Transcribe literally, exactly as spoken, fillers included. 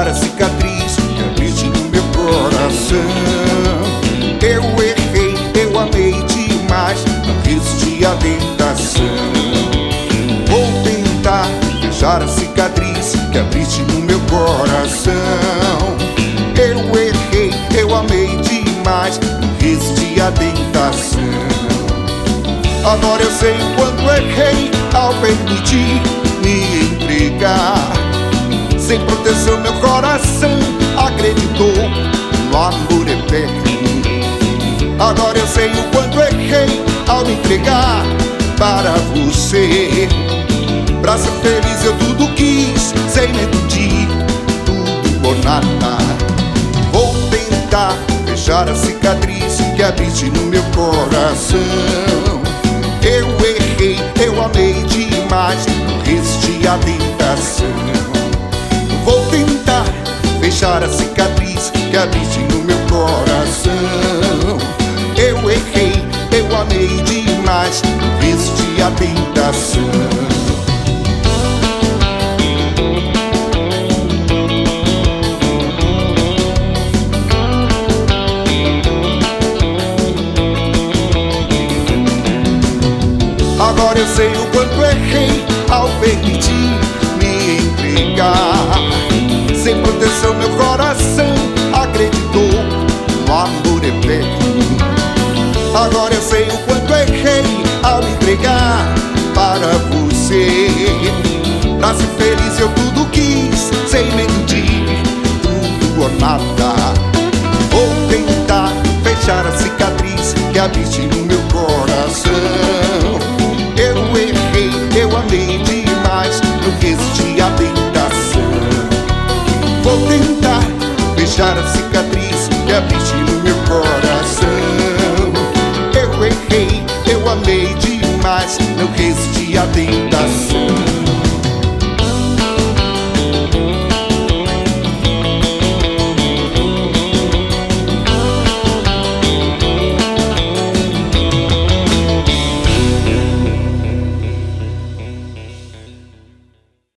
fechar a cicatriz que habite no meu coração. Eu errei, eu amei demais, não resisti à tentação. Vou tentar fechar a cicatriz que habite no meu coração. Eu errei, eu amei demais, não resisti à tentação. Agora eu sei o quanto errei ao permitir me entregar. Sem proteção meu coração acreditou no amor eterno. Agora eu sei o quanto errei ao me entregar para você. Pra ser feliz eu tudo quis, sem medo de tudo ou nada. Vou tentar fechar a cicatriz que habite no meu coração. Eu errei, eu amei demais, não resisti à tentação. Vou tentar fechar a cicatriz que habite no meu coração. Eu errei, eu amei demais, não resisti à tentação. Agora eu sei o quanto errei ao permitir me entregar. Sem proteção meu coração acreditou no amor eterno. Agora eu sei o quanto errei ao me entregar para você. Pra ser feliz eu tudo quis, sem medo de tudo ou nada. Vou tentar fechar a cicatriz que habite no meu coração. Eu errei, eu amei demais, não resisti à tentação. Vou tentar fechar a cicatriz que habite no meu coração. Eu errei, eu amei demais, não resisti à tentação.